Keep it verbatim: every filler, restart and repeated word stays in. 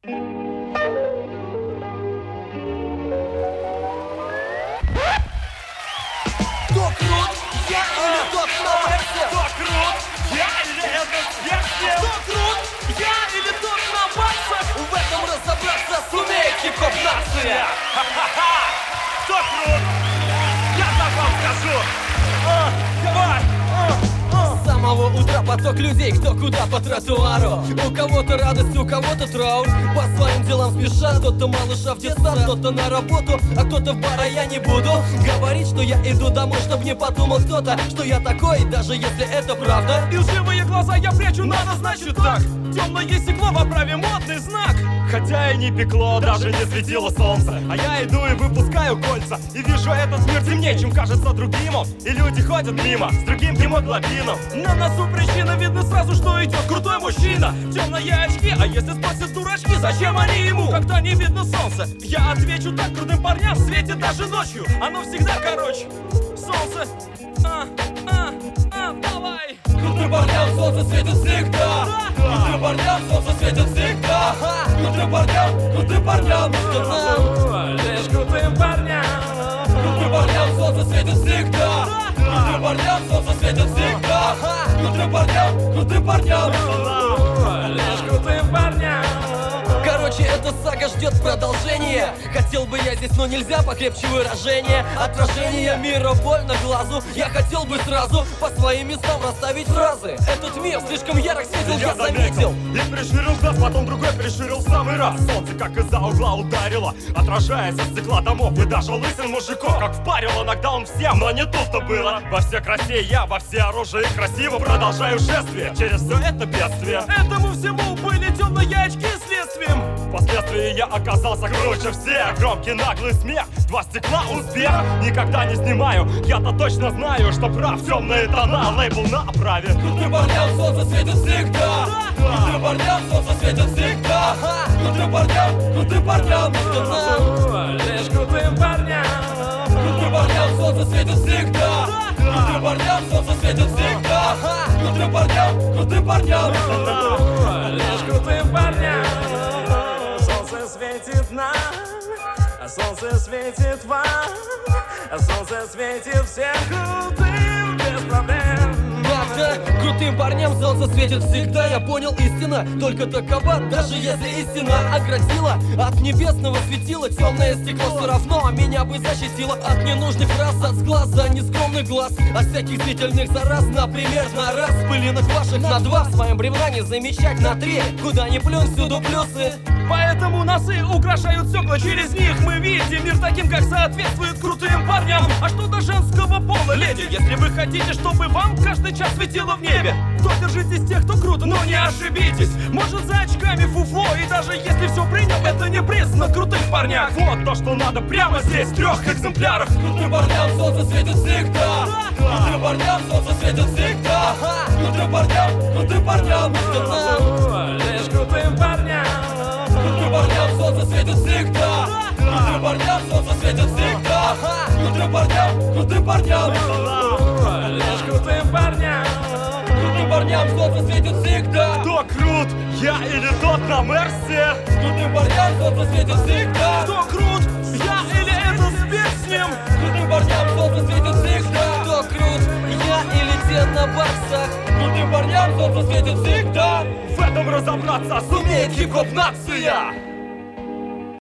Кто крут? Я или тот, кто версия? Кто крут? Я или этот версия? Кто крут? Я или тот на баксах? В этом разобраться сумеет хип-хоп нация. Ха-ха-ха! Кто крут? Я так вам скажу. А, давай! С самого утра поток людей, кто куда по тротуару. У кого-то радость, у кого-то траур. По своим делам спешат, кто-то малыша в детсад, кто-то на работу, а кто-то в бар, а я не буду говорить, что я иду домой, чтобы не подумал кто-то, что я такой, даже если это правда. И лживые глаза я прячу, надо, значит так. Темное стекло в оправе модный знак. Хотя и не пекло, даже не светило солнце. А я иду и выпускаю кольца. И вижу этот мир темнее, чем кажется другим он. И люди ходят мимо с другим гемоглобином. На носу причина, видно сразу, что идет крутой мужчина. Темные очки, а если спросят дурачки, зачем они ему, когда не видно солнца? Я отвечу так: крутым парням светит даже ночью. Оно всегда короче. Солнце, а, а, а, давай. Крутым парням солнце светит всегда. Крутым парням солнце светит всегда. Крутым парням, крутым парням, Лишь крутым парням. крутым парням солнце светит всегда. Крутым парням солнце светит всегда. Крутым парням, крутым парням. Лишь крутым парням. Короче, эта сага ждет продолжения. Хотел бы я здесь, но нельзя, покрепче выражение. Отражение мира больно глазу. Я хотел бы сразу по своим местам расставить фразы. Этот мир слишком ярок светил, я заметил. И приширил глаз, потом другой приширил в самый раз. Солнце как из-за угла ударило, отражаясь от стекла домов и даже лысин мужиков. Как впарило нокдаун всем, но не тут-то было. Во все красе я, во все оружие красиво продолжаю шествие через все это бедствие. Этому всему были темные очки следствием. Впоследствии я оказался круче всех. Громкий наглый смех, два стекла успех. Никогда не снимаю, я-то точно знаю, что прав. Темные тона, лейбл на оправе. Крутым парням солнце светит всегда. Крутым парням солнце светит всегда. Крутым парням, крутым парням, Лишь крутым парням. крутым парням солнце светит всегда. Крутым парням солнце светит всегда. Крутым парням, крутым парням. Лишь крутым парням. Солнце светит нам, а солнце светит вам, а солнце светит всем крутым без проблем. Правда, крутым парням солнце светит всегда. Я понял истина, только такова. Даже если истина оградила от небесного светила, темное стекло все равно меня бы защитило от ненужных фраз, от сглаза, нескромных глаз, от всяких зрительных зараз. Например, на раз, пылинок ваших на два. В своем бревна не замечать на три. Куда ни плюнь, всюду плюсы. Поэтому носы украшают стекла, через них мы видим мир таким, как соответствует крутым парням. А что до женского пола, леди? Если вы хотите, чтобы вам каждый час светило в небе, то держитесь тех, кто круто, но не ошибитесь. Может, за очками фуфло, и даже если все принял, это не признак крутых парнях. Вот то, что надо прямо здесь, в трех экземплярах. Крутым парням солнце светит всегда. Крутым парням солнце светит всегда. Крутым парням, крутым парням, Лишь крутым парням. крутым парням солнце светит всегда. Крутым парням солнце светит всегда. Крутым парням, крутым парням, Лишь крутым парням. крутым парням солнце светит всегда. Кто крут? Я или тот на Мерсе? Крутым парням солнце светит всегда. Кто крут? Я или этот спец с ним? Крутым парням солнце светит всегда. Кто крут? Я или те на баксах? Крутым парням солнце светит всегда. В этом разобраться Сумеет хип-хоп нация.